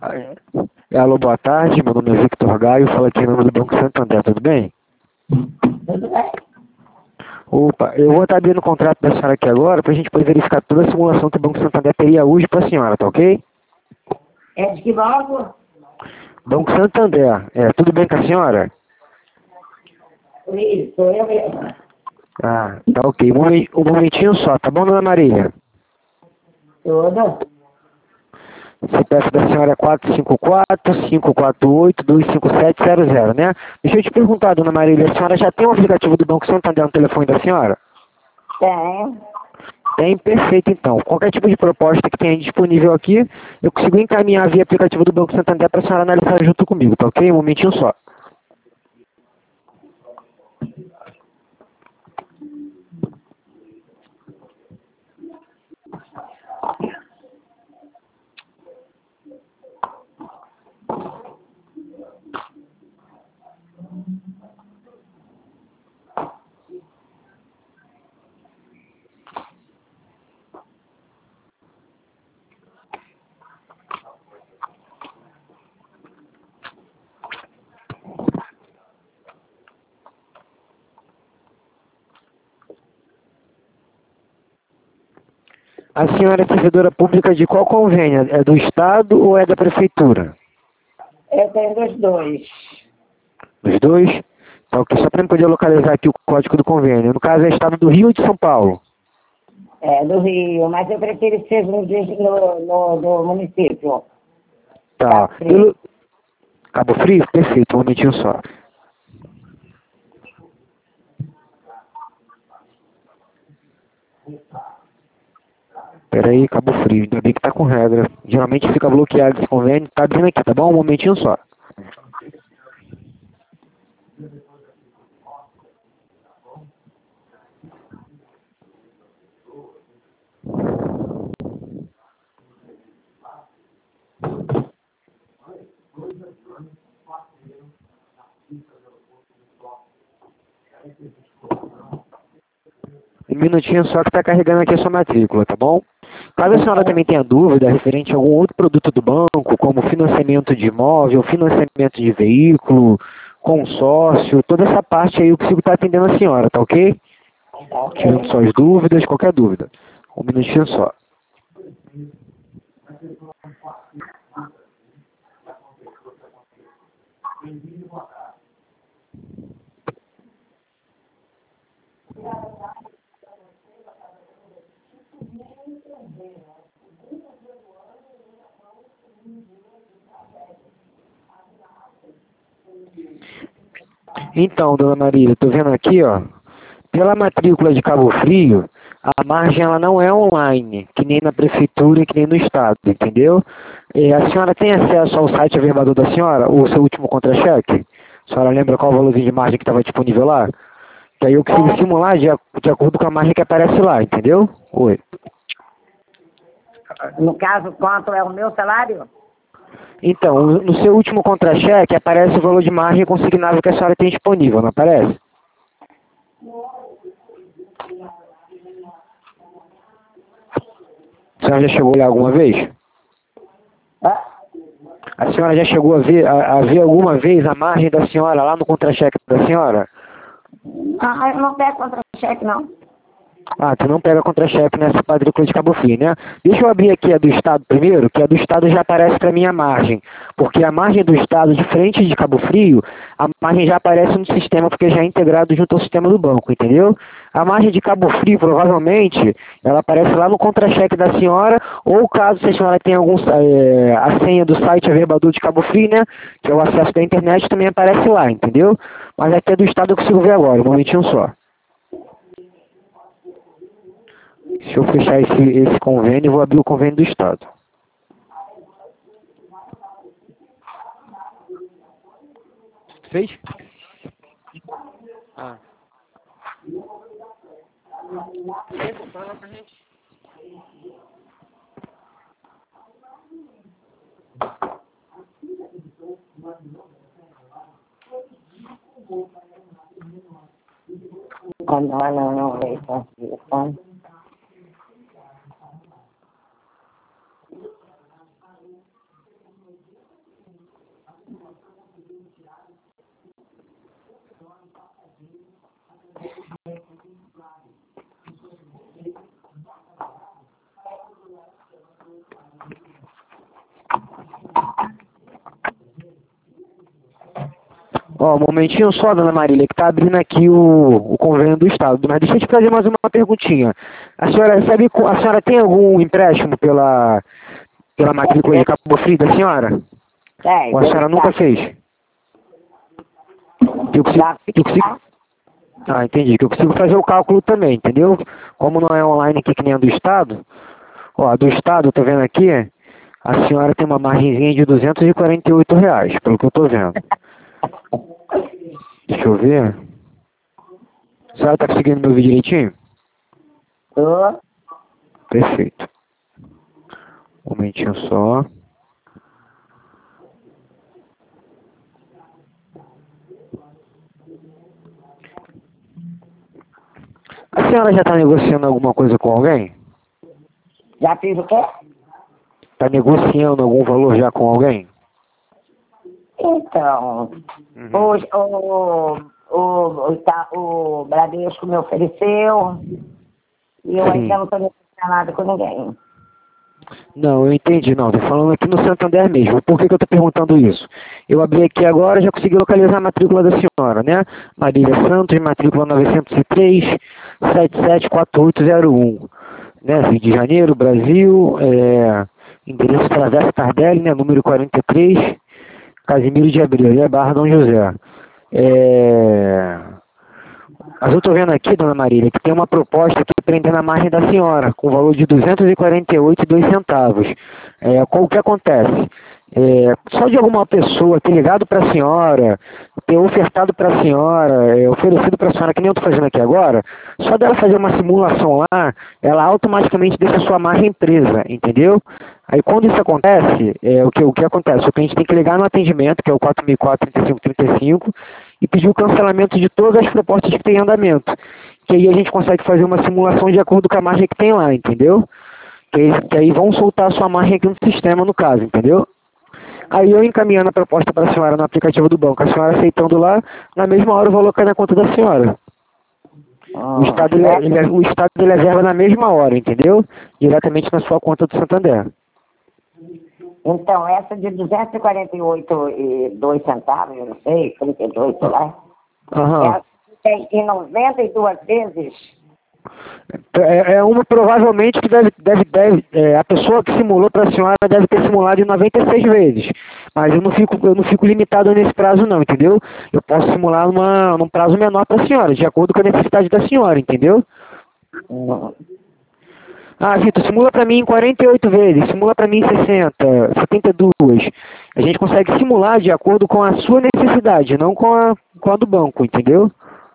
Alô, boa tarde, meu nome é Victor Gaio, falo aqui em nome do Banco Santander, tudo bem? Tudo bem? Opa, eu vou estar abrindo o contrato da senhora aqui agora para a gente poder verificar toda a simulação que o Banco Santander teria hoje para a senhora, tá ok? É de que banco? Banco Santander, tudo bem com a senhora? Isso, sou eu mesmo. Ah, tá ok, um momentinho só, tá bom, dona Marília? Tudo? O CPF da senhora é 454-548-25700, né? Deixa eu te perguntar, dona Marília, a senhora já tem o aplicativo do Banco Santander no telefone da senhora? Tem. Tem, perfeito então. Qualquer tipo de proposta que tenha disponível aqui, eu consigo encaminhar via aplicativo do Banco Santander para a senhora analisar junto comigo, tá ok? Um momentinho só. A senhora é servidora pública de qual convênio? É do Estado ou é da Prefeitura? Eu tenho dos dois. Dos dois? Tá ok, só para eu poder localizar aqui o código do convênio. No caso é Estado do Rio ou de São Paulo? É do Rio, mas eu prefiro que seja no município. Tá. Cabo Frio. Cabo Frio? Perfeito, um momentinho só. Pera aí, Cabo Frio, ainda bem que tá com regra. Geralmente fica bloqueado esse convênio, tá abrindo aqui, tá bom? Um momentinho só. Um minutinho só que tá carregando aqui a sua matrícula, tá bom? Caso a senhora também tenha dúvida referente a algum outro produto do banco, como financiamento de imóvel, financiamento de veículo, consórcio, toda essa parte aí eu consigo estar atendendo a senhora, tá ok? Tá Tirando ok? suas dúvidas, qualquer dúvida. Um minutinho só. Então, dona Marília, tô vendo aqui, ó, pela matrícula de Cabo Frio, a margem ela não é online, que nem na prefeitura e que nem no estado, entendeu? A senhora tem acesso ao site averbador da senhora, o seu último contra-cheque? A senhora lembra qual o valorzinho de margem que estava disponível lá? Que aí eu consigo simular de acordo com a margem que aparece lá, entendeu? Oi. No caso, quanto é o meu salário? Então, no seu último contra-cheque aparece o valor de margem consignável que a senhora tem disponível, não aparece? A senhora já chegou a olhar alguma vez? Ah, A senhora já chegou a ver alguma vez a margem da senhora lá no contra-cheque da senhora? eu não pego contra-cheque, não. Ah, tu não pega contra-cheque nessa quadrícula de Cabo Frio, né? Deixa eu abrir aqui a do Estado primeiro, que a do Estado já aparece para mim a margem. Porque a margem do Estado, diferente de Cabo Frio, a margem já aparece no sistema, porque já é integrado junto ao sistema do banco, entendeu? A margem de Cabo Frio, provavelmente, ela aparece lá no contra-cheque da senhora, ou caso a senhora tenha a senha do site Averbador de Cabo Frio, né? Que é o acesso da internet, também aparece lá, entendeu? Mas aqui a do Estado eu consigo ver agora, um momentinho só. Se eu fechar esse convênio, eu vou abrir o convênio do Estado. Fez? Ah. Fala pra gente. Não, telefone. Ó, um momentinho só, dona Marília, que tá abrindo aqui o convênio do Estado. Mas deixa eu te fazer mais uma perguntinha. A senhora recebe, a senhora tem algum empréstimo pela matrícula de Cabo Frio da senhora? Ou a senhora nunca fez? Ah, entendi. Que eu consigo fazer o cálculo também, entendeu? Como não é online aqui que nem a do Estado, ó, a do Estado, tô vendo aqui, a senhora tem uma margenzinha de R$ 248, pelo que eu tô vendo. Deixa eu ver. A senhora tá conseguindo me ouvir direitinho? Tô. Perfeito. Um momentinho só. A senhora já está negociando alguma coisa com alguém? Já fiz o quê? Está negociando algum valor já com alguém? Então, hoje o Bradesco me ofereceu e eu ainda não estou negociando nada com ninguém. Não, eu entendi, não. Estou falando aqui no Santander mesmo. Por que eu estou perguntando isso? Eu abri aqui agora e já consegui localizar a matrícula da senhora, né? Marília Santos, matrícula 903 774801. Né? Rio de Janeiro, Brasil, endereço Travessa Tardelli, né? Número 43, Casimiro de Abreu, né? Barra Dom José. Mas eu estou vendo aqui, dona Marília, que tem uma proposta aqui prendendo a margem da senhora, com valor de R$ 248,02. O que acontece? Só de alguma pessoa ter ligado para a senhora, ter ofertado para a senhora, oferecido para a senhora, que nem eu estou fazendo aqui agora, só dela fazer uma simulação lá, ela automaticamente deixa a sua margem presa, entendeu? Aí quando isso acontece, o que acontece? O cliente tem que ligar no atendimento, que é o 4004-3535, e pedir o cancelamento de todas as propostas que tem em andamento. Que aí a gente consegue fazer uma simulação de acordo com a margem que tem lá, entendeu? Que aí vão soltar a sua margem aqui no sistema, no caso, entendeu? Aí eu encaminhando a proposta para a senhora no aplicativo do banco, a senhora aceitando lá, na mesma hora eu vou alocar na conta da senhora. O Estado ele reserva na mesma hora, entendeu? Diretamente na sua conta do Santander. Então, essa de 248,02 eu não sei, 32, sei lá. Ela tem em 92 vezes. Uma provavelmente que a pessoa que simulou para a senhora deve ter simulado em 96 vezes. Mas eu não fico limitado nesse prazo não, entendeu? Eu posso simular num prazo menor para a senhora, de acordo com a necessidade da senhora, entendeu? Ah, Vitor, simula para mim em 48 vezes, simula para mim em 60, 72. A gente consegue simular de acordo com a sua necessidade, não com a do banco, entendeu?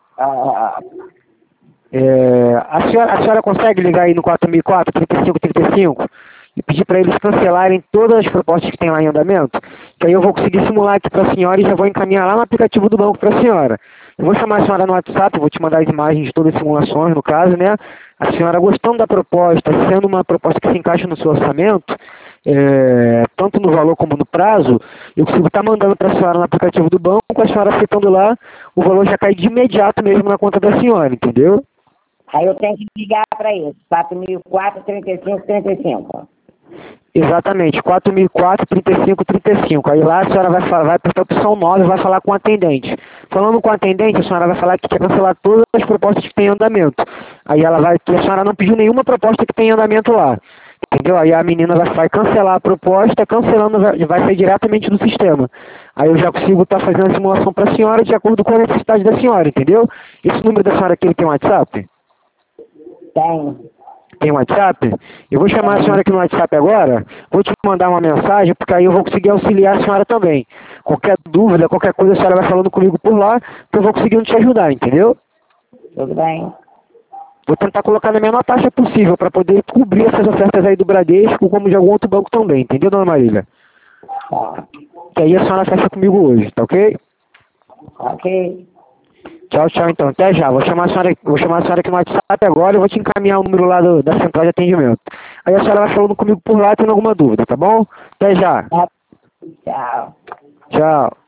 A senhora consegue ligar aí no 4004-3535 e pedir para eles cancelarem todas as propostas que tem lá em andamento? Que aí eu vou conseguir simular aqui para a senhora e já vou encaminhar lá no aplicativo do banco para a senhora. Eu vou chamar a senhora no WhatsApp, vou te mandar as imagens de todas as simulações, no caso, né? A senhora gostando da proposta, sendo uma proposta que se encaixa no seu orçamento, tanto no valor como no prazo, eu consigo estar mandando para a senhora no aplicativo do banco, a senhora aceitando lá, o valor já cai de imediato mesmo na conta da senhora, entendeu? Aí eu tenho que ligar para isso, 4004-3535. Exatamente, 4004-3535. Aí lá a senhora vai apertar a opção 9 e vai falar com o atendente. Falando com o atendente, a senhora vai falar que quer cancelar todas as propostas que tem em andamento. Aí a senhora não pediu nenhuma proposta que tem em andamento lá. Entendeu? Aí a menina vai cancelar a proposta, cancelando vai sair diretamente do sistema. Aí eu já consigo estar fazendo a simulação para a senhora de acordo com a necessidade da senhora, entendeu? Esse número da senhora aqui, ele tem WhatsApp? Tem. Tem WhatsApp? Eu vou chamar a senhora aqui no WhatsApp agora, vou te mandar uma mensagem, porque aí eu vou conseguir auxiliar a senhora também. Qualquer dúvida, qualquer coisa, a senhora vai falando comigo por lá, que eu vou conseguindo te ajudar, entendeu? Tudo bem. Vou tentar colocar na menor taxa possível, para poder cobrir essas ofertas aí do Bradesco, como de algum outro banco também, entendeu, dona Marília? Tá. Que aí a senhora fecha comigo hoje, tá ok? Ok. Tchau, tchau, então. Até já. Vou chamar a senhora aqui no WhatsApp agora e vou te encaminhar o número lá da central de atendimento. Aí a senhora vai falando comigo por lá, tendo alguma dúvida, tá bom? Até já. Tchau. Tchau.